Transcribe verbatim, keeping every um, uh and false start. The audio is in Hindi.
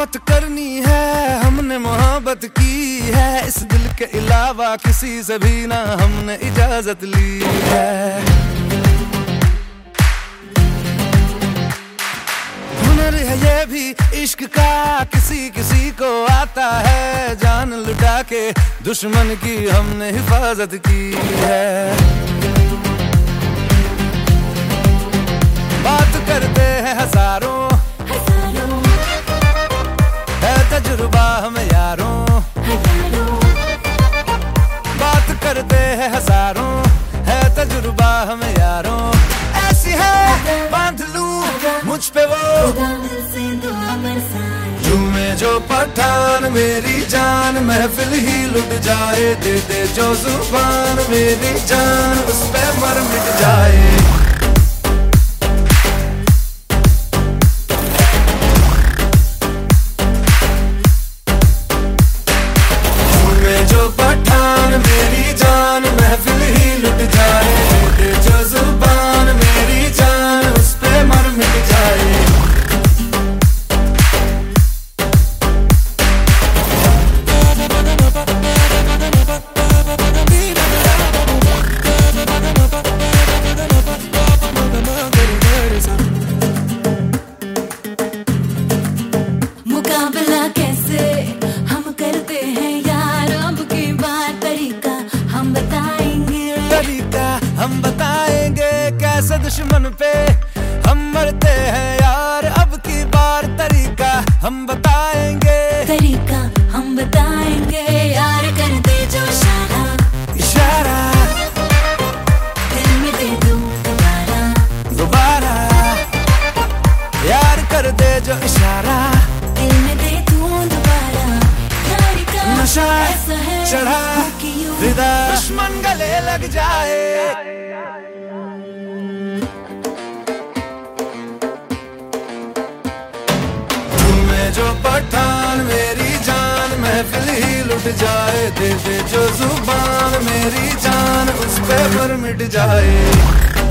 मोहब्बत करनी है, हमने मोहब्बत की है, इस दिल के अलावा किसी से भी ना हमने इजाजत ली है। हुनर है ये भी इश्क का, किसी किसी को आता है, जान लुटा के दुश्मन की हमने हिफाजत की है। बात करते हैं हजारों, है तजुर्बा हमें यारों, बात करते हैं हजारों, है तजुर्बा हमें यारों। ऐसी है बांध लूं मुझ पे वो झूमे जो पठान मेरी जान, महफिल ही लुट जाए, दे दे जो जुबान मेरी जान, उस पे मर मिट जाए। जो पठान मेरी जान, महफिल ही लुट जाए, दे जो जुबान मेरी जान, उस पे मर मिट जाए। मुकाबला कैसे हम करते हैं यार, अब की बार तरीका हम बताएंगे, तरीका हम बताएंगे, कैसे दुश्मन पे हम मरते हैं यार, अब की बार तरीका हम बताएंगे, तरीका हम बताएंगे यार। कर दे जो इशारा, इशारा दिल में दे दूं दोबारा, दोबारा यार कर दे जो इशारा, दिल में दे दूं दोबारा। यारी का नशा ऐसा है चढ़ा कि यूं फिदा, दुश्मन गले लग जाए। झूमे जो पठान मेरी जान, महफिल ही लुट जाए, दे दे जो जुबान मेरी जान, उस पे मर मिट जाए।